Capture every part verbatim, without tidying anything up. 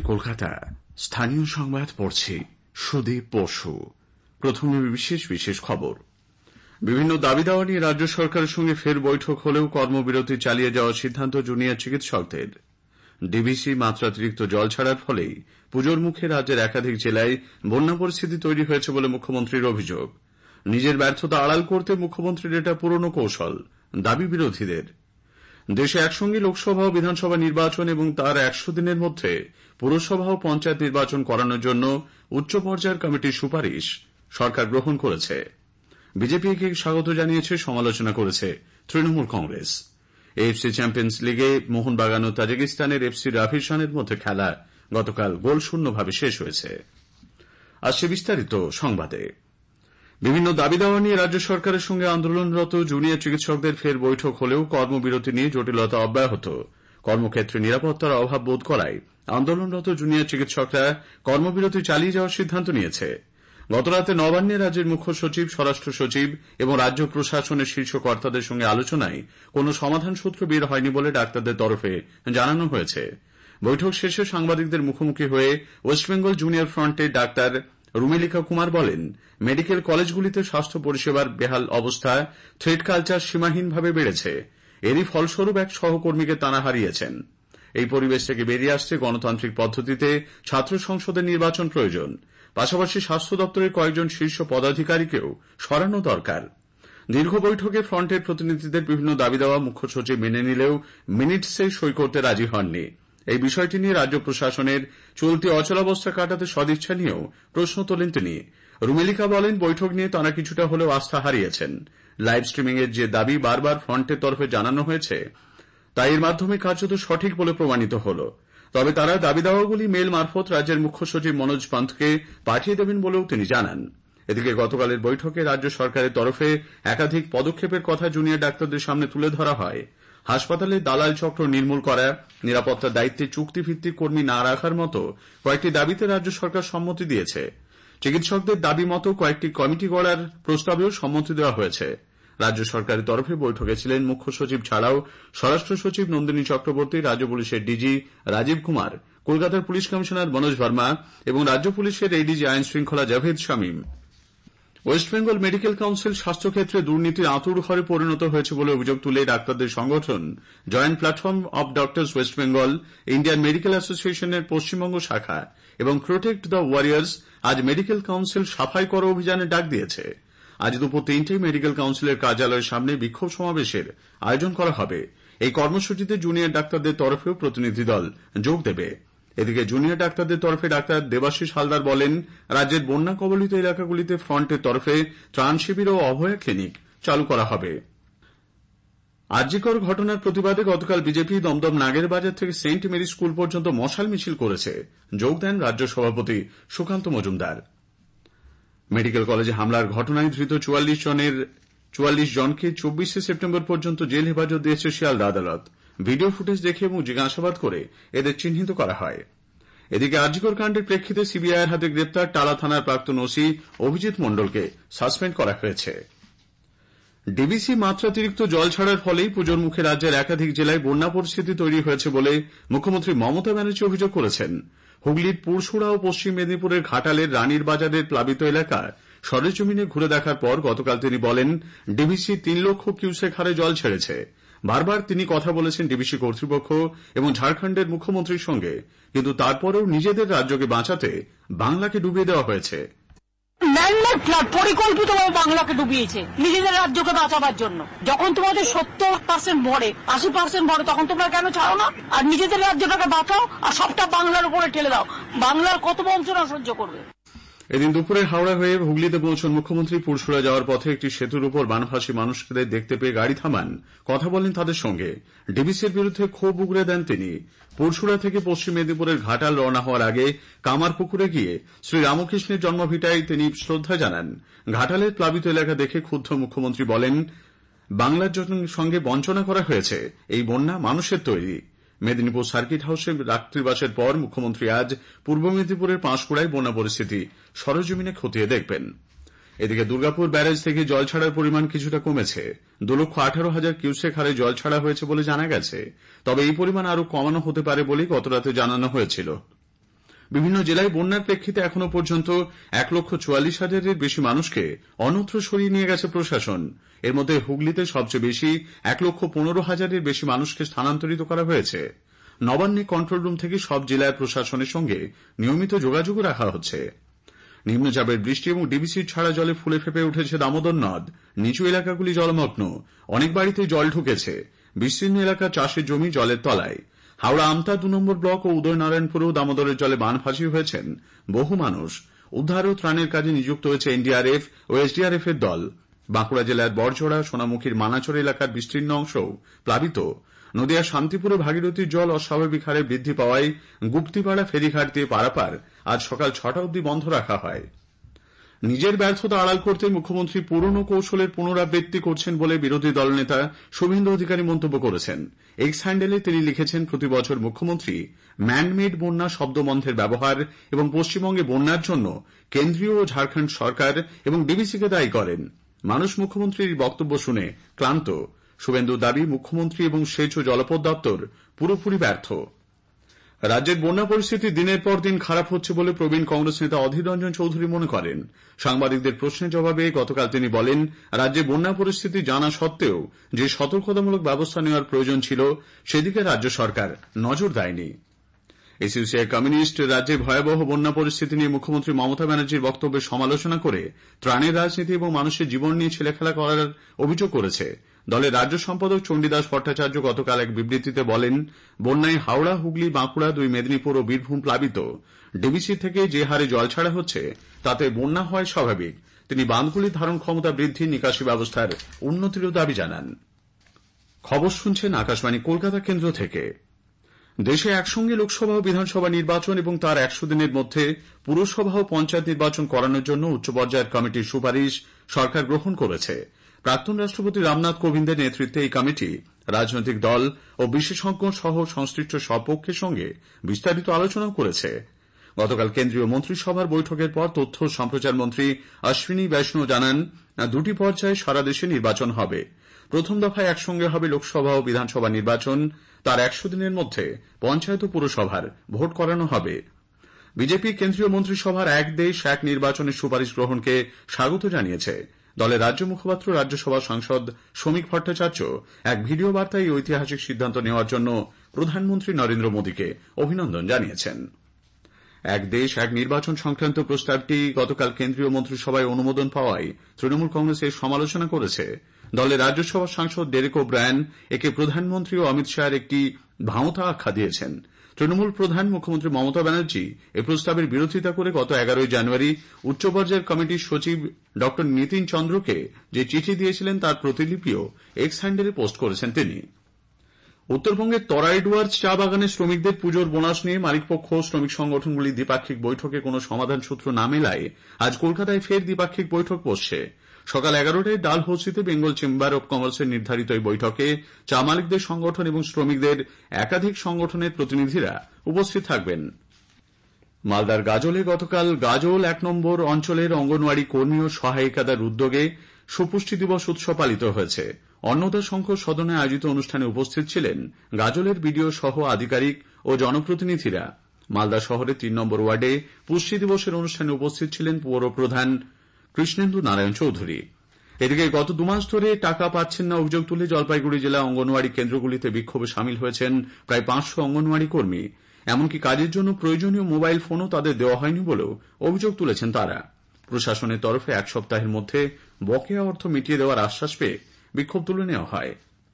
কলকাতা স্থানীয় সংবাদ পড়ছি সুদীপ বসু। প্রথমে বিশেষ বিশেষ খবর। বিভিন্ন দাবি দাওয়া নিয়ে রাজ্য সরকারের সঙ্গে ফের বৈঠক হলেও কর্মবিরতি চালিয়ে যাওয়ার সিদ্ধান্ত জুনিয়র চিকিৎসকদের। ডিভিসি মাত্রাতিরিক্ত জল ছাড়ার ফলেই পুজোর মুখে রাজ্যের একাধিক জেলায় বন্যা পরিস্থিতি তৈরি হয়েছে বলে মুখ্যমন্ত্রীর অভিযোগ। নিজের ব্যর্থতা আড়াল করতে মুখ্যমন্ত্রীর এটা পুরনো কৌশল, দাবি বিরোধীদের। দেশে একসঙ্গে লোকসভা ও বিধানসভা নির্বাচন এবং তার একশো দিনের মধ্যে পুরসভা ও পঞ্চায়েত নির্বাচন করানোর জন্য উচ্চ পর্যায়ের কমিটির সুপারিশ সরকার গ্রহণ করেছে। বিজেপিকে স্বাগত জানিয়েছে, সমালোচনা করেছে তৃণমূল কংগ্রেস। এএফসি চ্যাম্পিয়ন্স লিগে মোহনবাগান ও তাজিকিস্তানের এফসি রাভিশানের মধ্যে খেলা গতকাল গোলশূন্যভাবে শেষ হয়েছে। আসছে বিস্তারিত সংবাদে। বিভিন্ন দাবি দাওয়া নিয়ে রাজ্য সরকারের সঙ্গে আন্দোলনরত জুনিয়র চিকিৎসকদের ফের বৈঠক হলেও কর্মবিরতি নিয়ে জটিলতা অব্যাহত। কর্মক্ষেত্রে নিরাপত্তার অভাব বোধ করায় আন্দোলনরত জুনিয়র চিকিৎসকরা কর্মবিরতি চালিয়ে যাওয়ার সিদ্ধান্ত নিয়েছে। গতরাতে নবান্নে রাজ্যের মুখ্য সচিব, স্বরাষ্ট্র সচিব এবং রাজ্য প্রশাসনের শীর্ষ কর্তাদের সঙ্গে আলোচনায় কোন সমাধান সূত্র বের হয়নি বলে ডাক্তারদের তরফে জানানো হয়েছে। বৈঠক শেষে সাংবাদিকদের মুখোমুখি হয়ে ওয়েস্টবেঙ্গল জুনিয়র ফ্রন্টের ডাক্তার রুমেলিকা কুমার বলেন, মেডিকেল কলেজগুলিতে স্বাস্থ্য পরিষেবার বেহাল অবস্থা, থ্রেড কালচার সীমাহীনভাবে বেড়েছে। এরই ফলস্বরূপ এক সহকর্মীকে তাঁরা হারিয়েছেন। এই পরিবেশ থেকে বেরিয়ে আসতে গণতান্ত্রিক পদ্ধতিতে ছাত্র সংসদের নির্বাচন প্রয়োজন। পাশাপাশি স্বাস্থ্য দপ্তরের কয়েকজন শীর্ষ পদাধিকারীকেও সরানো দরকার। দীর্ঘ বৈঠকে ফ্রন্টের প্রতিনিধিদের বিভিন্ন দাবি দেওয়া মুখ্য সচিব মেনে নিলেও মিনিটসে সই করতে রাজি হননি। এই বিষয়টি নিয়ে রাজ্য প্রশাসনের চলতি অচলাবস্থা কাটাতে সদিচ্ছা নিয়েও প্রশ্ন তোলেন তিনি। রুমেলিকা বলেন, বৈঠক নিয়ে তাঁরা কিছুটা হলেও আস্থা হারিয়েছেন। লাইভ স্ট্রিমিং এর যে দাবি বারবার ফ্রন্টের তরফে জানানো হয়েছে, তা এর মাধ্যমে কার্যত সঠিক বলে প্রমাণিত হল। তবে তারা দাবি দাওয়াগুলি মেল মারফত রাজ্যের মুখ্য সচিব মনোজ পান্থকে পাঠিয়ে দেবেন বলেও তিনি জানান। এদিকে গতকালের বৈঠকে রাজ্য সরকারের তরফে একাধিক পদক্ষেপের কথা জুনিয়র ডাক্তারদের সামনে তুলে ধরা হয়। হাসপাতালে দালাল চক্র নির্মূল করা, নিরাপত্তার দায়িত্বে চুক্তিভিত্তিক কর্মী না রাখার মতো কয়েকটি দাবিতে রাজ্য সরকার সম্মতি দিয়েছে। চিকিৎসকদের দাবি মতো কয়েকটি কমিটি গড়ার প্রস্তাবেও সম্মতি দেওয়া হয়েছে। রাজ্য সরকারের তরফে বৈঠকে ছিলেন মুখ্য সচিব ছাড়াও স্বরাষ্ট্র সচিব নন্দিনী চক্রবর্তী, রাজ্য পুলিশের ডিজি রাজীব কুমার, কলকাতার পুলিশ কমিশনার মনোজ ভার্মা এবং রাজ্য পুলিশের এডিজি আইন শৃঙ্খলা Javed Shamim. West Bengal medical council স্বাস্থ্যক্ষেত্রে দুর্নীতির আঁতুড়ঘরে পরিণত হয়েছে বলে অভিযোগ তুলে ডাক্তারদের সংগঠন joint platform of doctors West Bengal, Indian medical অ্যাসোসিয়েশনের পশ্চিমবঙ্গ শাখা এবং প্রোটেক্ট দ্য ওয়ারিয়ার্স আজ মেডিকেল কাউন্সিল সাফাই করো অভিযানের ডাক দিয়েছে। আজ দুপুর তিনটেই মেডিকেল কাউন্সিলের কার্যালয়ের সামনে বিক্ষোভ সমাবেশের আয়োজন করা হবে। এই কর্মসূচিতে জুনিয়র ডাক্তারদের তরফেও প্রতিনিধি দল যোগ দেবে। এদিকে জুনিয়র ডাক্তারদের তরফে ডাক্তার দেবাশিস হালদার বলেন, রাজ্যের বন্যা কবলিত এলাকাগুলিতে ফ্রন্টের তরফে ত্রাণ শিবির ও অভয়া ক্লিনিক চালু করা হবে। আরজিকর ঘটনার প্রতিবাদে গতকাল বিজেপি দমদম নাগের বাজার থেকে সেন্ট মেরি স্কুল পর্যন্ত মশাল মিছিল করেছে। যোগ দেন রাজ্য সভাপতি সুকান্ত মজুমদার। মেডিকেল কলেজে হামলার ঘটনায় ধৃত চুয়াল্লিশ জনের চুয়াল্লিশ জনকে চব্বিশে সেপ্টেম্বর পর্যন্ত জেল হেফাজত দিয়েছে শিয়ালদা আদালত। ভিডিও ফুটেজ দেখে এবং জিজ্ঞাসাবাদ করে এদের চিহ্নিত করা হয়। এদিকে আরজিকর কাণ্ডের প্রেক্ষিতে সিবিআইয়ের হাতে গ্রেপ্তার টালা থানার প্রাক্তন ওসি অভিজিৎ মণ্ডলকে সাসপেন্ড করা হয়েছে। ডিভিসি মাত্রাতিরিক্ত জল ছাড়ার ফলেই পুজোর মুখে রাজ্যের একাধিক জেলায় বন্যা পরিস্থিতি তৈরি হয়েছে বলে মুখ্যমন্ত্রী মমতা ব্যানার্জি অভিযোগ করেছেন। হুগলির পুরসুরা ও পশ্চিম মেদিনীপুরের ঘাটালের রানীর বাজারের প্লাবিত এলাকা সরেজমিনে ঘুরে দেখার পর গতকাল তিনি বলেন, ডিভিসি তিন লক্ষ কিউসেক হারে জল ছেড়েছে। বারবার তিনি কথা বলেছেন ডিভিসি কর্তৃপক্ষ এবং ঝাড়খণ্ডের মুখ্যমন্ত্রীর সঙ্গে, কিন্তু তারপরেও নিজেদের রাজ্যকে বাঁচাতে বাংলাকে ডুবিয়ে দেওয়া হয়েছে। পরিকল্পিতভাবে বাংলাকে ডুবিয়েছে নিজেদের রাজ্যকে বাঁচাবার জন্য। যখন তোমাদের সত্তর পার্সেন্ট ভরে, আশি পার্সেন্ট ভরে, তখন তোমরা কেন ছাড়ো না? আর নিজেদের রাজ্যটাকে বাঁচাও আর সবটা বাংলার উপরে ঠেলে দাও। বাংলার কত বঞ্চনা সহ্য করবে? এদিন দুপুরে হাওড়া হয়ে হুগলিতে পৌঁছন মুখ্যমন্ত্রী। পুরসুরা যাওয়ার পথে একটি সেতুর উপর বানভাসী মানুষদের দেখতে পেয়ে গাড়ি থামান, কথা বলেন তাদের সঙ্গে। ডিভিসির বিরুদ্ধে ক্ষোভ উগরে দেন তিনি। পুরসুরা থেকে পশ্চিম মেদিনীপুরের ঘাটাল রওনা হওয়ার আগে কামারপুকুরে গিয়ে শ্রী রামকৃষ্ণের জন্মভিটায় তিনি শ্রদ্ধা জানান। ঘাটালের প্লাবিত এলাকা দেখে ক্ষুব্ধ মুখ্যমন্ত্রী বলেন, বাংলার সঙ্গে বঞ্চনা করা হয়েছে। এই বন্যা মানুষের তৈরি। মেদিনীপুর সার্কিট হাউসে রাত্রিবাসের পর মুখ্যমন্ত্রী আজ পূর্ব মেদিনীপুরের পাঁশকুড়ায় বন্যা পরিস্থিতি সরেজমিনে খতিয়ে দেখবেন। এদিকে দুর্গাপুর ব্যারেজ থেকে জল ছাড়ার পরিমাণ কিছুটা কমেছে। দু লক্ষ আঠারো হাজার কিউসেক হারে জল ছাড়া হয়েছে বলে জানা গেছে। তবে এই পরিমাণ আরও কমানো হতে পারে বলেই গতরাতে জানানো হয়েছিল। বিভিন্ন জেলায় বন্যার প্রেক্ষিতে এখনো পর্যন্ত এক লক্ষ চুয়াল্লিশ হাজারের বেশি মানুষকে অন্যত্র সরিয়ে নিয়ে গেছে প্রশাসন। এর মধ্যে হুগলিতে সবচেয়ে বেশি এক লক্ষ পনেরো হাজারের বেশি মানুষকে স্থানান্তরিত করা হয়েছে। নবান্নে কন্ট্রোল রুম থেকে সব জেলার প্রশাসনের সঙ্গে নিয়মিত যোগাযোগ রাখা হচ্ছে। নিম্নচাপের বৃষ্টি এবং ডিবিসির ছাড়া জলে ফুলে ফেপে উঠেছে দামোদর নদ। নিচু এলাকাগুলি জলমগ্ন, অনেক বাড়িতে জল ঢুকেছে। বিস্তীর্ণ এলাকার চাষের জমি জলের তলায়। হাওড়া আমতা দু নম্বর ব্লক ও উদয়নারায়ণপুরেও দামোদরের জলে বান ভাসি হয়েছেন বহু মানুষ। উদ্ধার ও ত্রাণের কাজে নিযুক্ত হয়েছে এনডিআরএফ ও এসডিআরএফ এর দল। বাঁকুড়া জেলার বড়জোড়া, সোনামুখীর মানাচর এলাকার বিস্তীর্ণ অংশও প্লাবিত। নদিয়া শান্তিপুরে ভাগীরথীর জল অস্বাভাবিক হারে বৃদ্ধি পাওয়ায় গুপ্তিপাড়া ফেরিঘাট দিয়ে পারাপার আজ সকাল ছটা অবধি বন্ধ রাখা হয়। নিজের ব্যর্থতা আড়াল করতে মুখ্যমন্ত্রী পুরনো কৌশলের পুনরাবৃত্তি করছেন বলে বিরোধী দলনেতা শুভেন্দু অধিকারী মন্তব্য করেছেন। এক্স হ্যান্ডেলে তিনি লিখেছেন, প্রতি বছর মুখ্যমন্ত্রী ম্যানমেড বন্যা শব্দবন্ধের ব্যবহার এবং পশ্চিমবঙ্গে বন্যার জন্য কেন্দ্রীয় ও ঝাড়খণ্ড সরকার এবং ডিবিসিকে দায়ী করেন। মানুষ মুখ্যমন্ত্রীর বক্তব্য শুনে ক্লান্ত। শুভেন্দুর দাবি, মুখ্যমন্ত্রী এবং সেচ ও জলপথ দপ্তর পুরোপুরি ব্যর্থ। রাজ্যের বন্যা পরিস্থিতি দিনের পর দিন খারাপ হচ্ছে বলে প্রবীণ কংগ্রেস নেতা অধীর রঞ্জন চৌধুরী মনে করেন। সাংবাদিকদের প্রশ্নের জবাবে গতকাল তিনি বলেন, রাজ্যে বন্যা পরিস্থিতি জানা সত্ত্বেও যে সতর্কতামূলক ব্যবস্থা নেওয়ার প্রয়োজন ছিল সেদিকে রাজ্য সরকার নজর দেয়নি। এসইউসিআই কমিউনিস্ট রাজ্যে ভয়াবহ বন্যা পরিস্থিতি নিয়ে মুখ্যমন্ত্রী মমতা ব্যানার্জির বক্তব্যের সমালোচনা করে ত্রাণের রাজনীতি এবং মানুষের জীবন নিয়ে ছেলেখেলা করার অভিযোগ করেছে। দলের রাজ্য সম্পাদক চণ্ডীদাস ভট্টাচার্য গতকাল এক বিবৃতিতে বলেন, বন্যায় হাওড়া, হুগলি, বাঁকুড়া, দুই মেদিনীপুর ও বীরভূম প্লাবিত। ডিবিসি থেকে যে হারে জল ছাড়া হচ্ছে তাতে বন্যা হয় স্বাভাবিক। তিনি বাঁধগুলির ধারণ ক্ষমতা বৃদ্ধি, নিকাশি ব্যবস্থার উন্নতিরও দাবি জানান। খবর শুনছেন আকাশবাণী কলকাতা কেন্দ্র থেকে। দেশে একসঙ্গে লোকসভা ও বিধানসভা নির্বাচন এবং তার একশো দিনের মধ্যে পুরসভা ও পঞ্চায়েত নির্বাচন করানোর জন্য উচ্চ পর্যায়ের কমিটির সুপারিশ সরকার গ্রহণ করেছে। প্রাক্তন রাষ্ট্রপতি রামনাথ কোবিন্দের নেতৃত্বে এই কমিটি রাজনৈতিক দল ও বিশেষজ্ঞ সহ সংশ্লিষ্ট সব পক্ষের সঙ্গে বিস্তারিত আলোচনাও করেছে। গতকাল কেন্দ্রীয় মন্ত্রিসভার বৈঠকের পর তথ্য ও সম্প্রচার মন্ত্রী অশ্বিনী বৈষ্ণব জানান, দুটি পর্যায়ে সারা দেশে নির্বাচন হবে। প্রথম দফায় একসঙ্গে হবে লোকসভা ও বিধানসভা নির্বাচন। তার একশো দিনের মধ্যে পঞ্চায়েত ও পুরসভার ভোট করানো হবে। বিজেপি কেন্দ্রীয় মন্ত্রিসভার এক দেশ এক নির্বাচনের সুপারিশ গ্রহণকে স্বাগত জানিয়েছে। দলের রাজ্য মুখপাত্র রাজ্যসভা সাংসদ শ্রমিক ভট্টাচার্য এক ভিডিও বার্তায় এই ঐতিহাসিক সিদ্ধান্ত নেওয়ার জন্য প্রধানমন্ত্রী নরেন্দ্র মোদীকে অভিনন্দন জানিয়েছেন। এক দেশ এক নির্বাচন সংক্রান্ত প্রস্তাবটি গতকাল কেন্দ্রীয় মন্ত্রিসভায় অনুমোদন পাওয়ায় তৃণমূল কংগ্রেস এর সমালোচনা করেছে। দলের রাজ্যসভা সাংসদ ডেরেক ওব্রায়ান একে প্রধানমন্ত্রী ও অমিত শাহের একটি ভাঁওতা আখ্যা দিয়েছেন। তৃণমূল প্রধান মুখ্যমন্ত্রী মমতা ব্যানার্জি এ প্রস্তাবের বিরোধিতা করে গত এগারোই জানুয়ারি উচ্চ পর্যায়ের কমিটির সচিব ড নীতিন চন্দ্রকে যে চিঠি দিয়েছিলেন তার প্রতিলিপিও এক্স হ্যান্ডেলে পোস্ট করেছেন তিনি। উত্তরবঙ্গের তরাইডুয়ার্স চা বাগানের শ্রমিকদের পুজোর বোনাস নিয়ে মালিকপক্ষ ও শ্রমিক সংগঠনগুলির দ্বিপাক্ষিক বৈঠকে কোনো সমাধান সূত্র না মেলায় আজ কলকাতায় ফের দ্বিপাক্ষিক বৈঠক বসছে। সকাল এগারোটায় ডালহৌসিতে বেঙ্গল চেম্বার অব কমার্সের নির্ধারিত এই বৈঠকে চা মালিকদের সংগঠন এবং শ্রমিকদের একাধিক সংগঠনের প্রতিনিধিরা উপস্থিত থাকবেন। মালদার গাজলে গতকাল গাজল এক নম্বর অঞ্চলের অঙ্গনওয়াড়ি কর্মী ও সহায়িকাদের উদ্যোগে সুপুষ্টি দিবস উৎসব পালিত হয়েছে। অন্নদা সংঘ সদনে আয়োজিত অনুষ্ঠানে উপস্থিত ছিলেন গাজলের বিডিও সহ আধিকারিক ও জনপ্রতিনিধিরা। মালদা শহরের তিন নম্বর ওয়ার্ডে পুষ্টি দিবসের অনুষ্ঠানে উপস্থিত ছিলেন পৌর প্রধান কৃষ্ণেন্দু নারায়ণ চৌধুরী। এদিকে গত দুমাস ধরে টাকা পাচ্ছেন না অভিযোগ তুলে জলপাইগুড়ি জেলা অঙ্গনওয়াড়ি কেন্দ্রগুলিতে বিক্ষোভে সামিল হয়েছেন প্রায় পাঁচশো অঙ্গনওয়াড়ি কর্মী। এমনকি কাজের জন্য প্রয়োজনীয় মোবাইল ফোনও তাদের দেওয়া হয়নি বলেও অভিযোগ তুলেছেন তারা। প্রশাসনের তরফে এক সপ্তাহের মধ্যে বকেয়া অর্থ মিটিয়ে দেওয়ার আশ্বাস পেয়ে বিক্ষোভ তুলে নেওয়া হয়।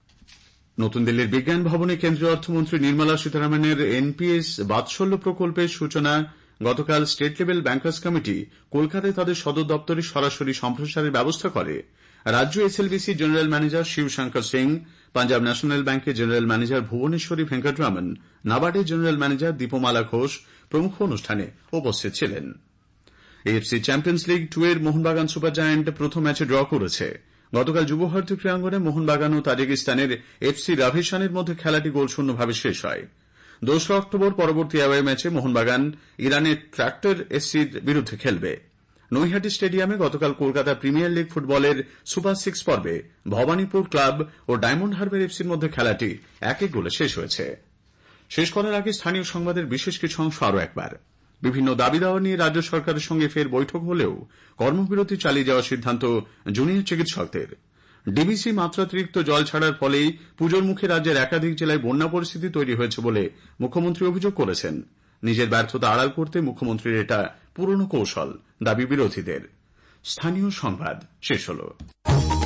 নতুন দিল্লির বিজ্ঞান ভবনে কেন্দ্রীয় অর্থমন্ত্রী নির্মলা সীতারামনের এনপিএস বাৎসল্য প্রকল্পের সূচনা গতকাল স্টেট লেভেল ব্যাংকার্স কমিটি কলকাতায় তাদের সদর দপ্তরে সরাসরি সম্প্রসারের ব্যবস্থা করে। রাজ্য SLBC general manager Shibshankar Singh, Punjab national ব্যাংকের জেনারেল ম্যানেজার ভুবনেশ্বরী ভেঙ্কটরামন, নাবার্ডের জেনারেল ম্যানেজার দীপমালা ঘোষ প্রমুখ অনুষ্ঠানে উপস্থিত ছিলেন। এএফসি চ্যাম্পিয়ন্স লিগ টু এর মোহনবাগান সুপার জায়ান্ট প্রথম ম্যাচে ড্র করেছে। গতকাল যুবভারতী ক্রীড়াঙ্গনে মোহনবাগান ও তাজিকিস্তানের এফসি রাভেশানের মধ্যে খেলাটি গোলশূন্যভাবে শেষ হয়। দোসরা অক্টোবর পরবর্তী অ্যাওয়ে ম্যাচে মোহনবাগান ইরানের ট্র্যাক্টর এসসির বিরুদ্ধে খেলবে। নৈহাটি স্টেডিয়ামে গতকাল কলকাতা প্রিমিয়ার লিগ ফুটবলের সুপার সিক্স পর্বে ভবানীপুর ক্লাব ও ডায়মন্ড হারবার এফসির মধ্যে খেলাটি এক এক গোলে শেষ হয়েছে। শেষ করার আগে স্থানীয় সংবাদের বিশেষ কিছু অংশ আরও একবার। বিভিন্ন দাবি দাওয়া নিয়ে রাজ্য সরকারের সঙ্গে ফের বৈঠক হলেও কর্মবিরতি চালিয়ে যাওয়ার সিদ্ধান্ত জুনিয়র চিকিৎসকদের। ডিবিসি মাত্রাতিরিক্ত জল ছাড়ার ফলেই পুজোর মুখে রাজ্যের একাধিক জেলায় বন্যা পরিস্থিতি তৈরি হয়েছে বলে মুখ্যমন্ত্রী অভিযোগ করেছেন। নিজের ব্যর্থতা আড়াল করতে মুখ্যমন্ত্রীর এটা পুরনো কৌশল, দাবি বিরোধীদের। স্থানীয় সংবাদ শেষ হল।